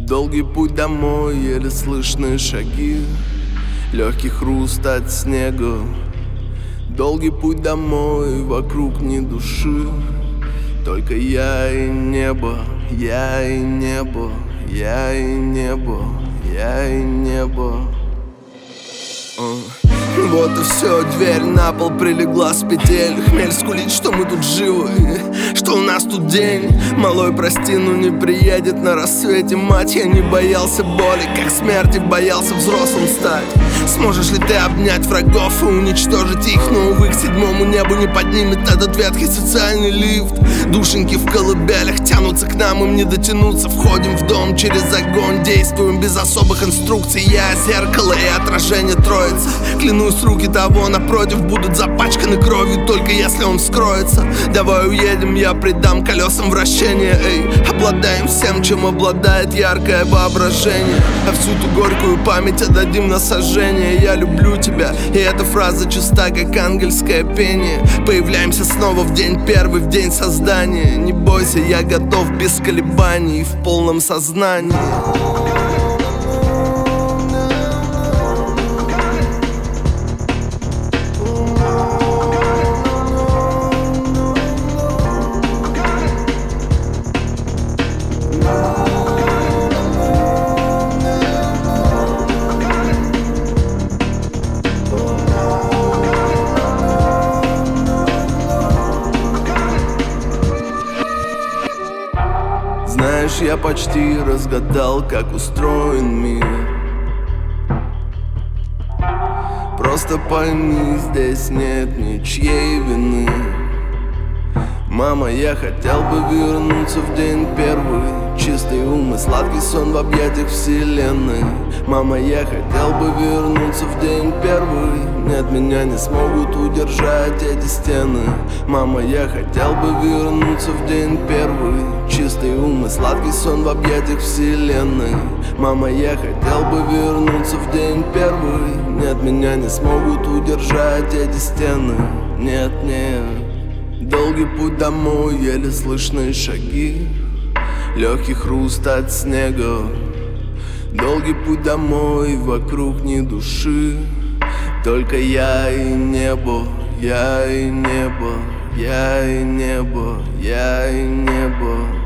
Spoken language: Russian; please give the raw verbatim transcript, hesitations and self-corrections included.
Долгий путь домой, еле слышные шаги, легкий хруст от снега. Долгий путь домой, вокруг ни души, только я и небо, я и небо, я и небо, я и небо. uh. Вот и все, дверь на пол прилегла с петель. Хмель скулит, что мы тут живы, что у нас тут день. Малой, прости, но не приедет на рассвете. Мать, я не боялся боли, как смерти боялся взрослым стать. Сможешь ли ты обнять врагов и уничтожить их? Но, увы, к седьмому небу не поднимет этот ветхий социальный лифт. Душеньки в колыбелях тянутся к нам, им не дотянуться. Входим в дом через огонь, действуем без особых инструкций. Я зеркало и отражение троицы. Клянусь, руки того напротив будут запачканы кровью, только если он вскроется. Давай уедем, я придам колесам вращения. Эй, обладаем всем, чем обладает яркое воображение, а всю ту горькую память отдадим на сожжение. Я люблю тебя, и эта фраза чиста, как ангельское пение. Появляемся снова в день первый, в день создания. Не бойся, я готов без колебаний, в полном сознании. Знаешь, я почти разгадал, как устроен мир. Просто пойми, здесь нет ничьей вины. Мама, я хотел бы вернуться в день первый. Чистый ум и сладкий сон в объятиях вселенной. Мама, я хотел бы вернуться в день первый. Нет, меня не смогут удержать эти стены. Мама, я хотел бы вернуться в день первый. Чистый ум и сладкий сон в объятиях вселенной. Мама, я хотел бы вернуться в день первый. Нет, меня не смогут удержать эти стены. Нет, нет. Долгий путь домой, еле слышные шаги, легкий хруст от снега. Долгий путь домой, вокруг ни души, только я и небо, я и небо, я и небо, я и небо.